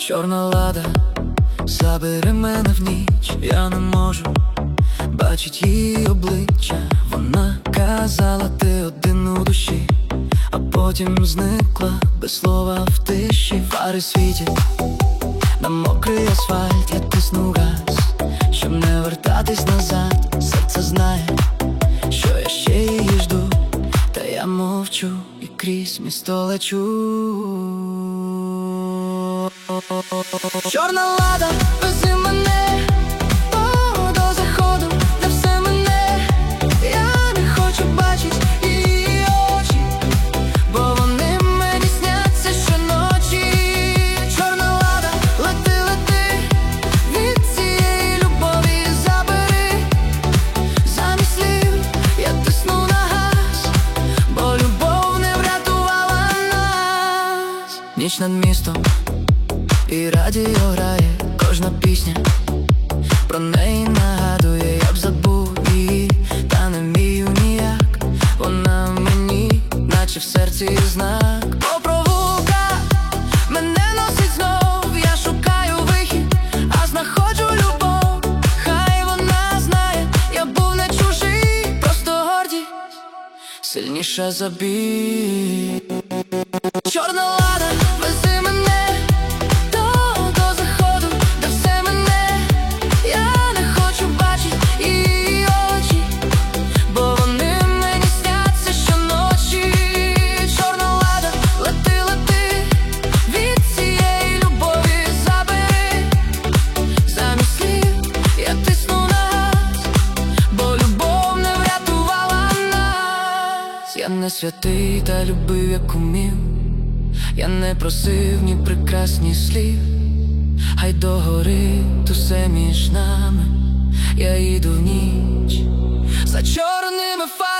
Чорна лада, забери мене в ніч, я не можу бачить її обличчя. Вона казала, ти один у душі, а потім зникла без слова в тиші. Фари світять на мокрий асфальт, я тисну газ, щоб не вертатись назад. Серце знає, що я ще її жду, та я мовчу і крізь місто лечу. Чорна лада, вези мене до заходу, де все мене. Я не хочу бачить її очі, бо вони мені сняться щоночі. Чорна лада, лети, лети, від цієї любові забери. Замість слів я тисну на газ, бо любов не врятувала нас. Ніч над містом і радіо грає, кожна пісня про неї нагадує. Я б забув її, та не вмію ніяк. Вона мені, наче в серці знак. По провулках мене носить знов, я шукаю вихід, а знаходжу любов. Хай вона знає, я був не чужий, просто гордість сильніша за біль. Чорна лада, вези мене до заходу, де все мене. Я не хочу бачить її очі, бо вони мені сняться щоночі. Чорна лада, лети, лети, від цієї любові забери. Замість слів я тисну на газ, бо любов не врятувала нас. Я не святий, та любив як умів. Я не просив ні прекрасні слів. Хай догорить усе між нами. Я йду в ніч за чорними фарбами.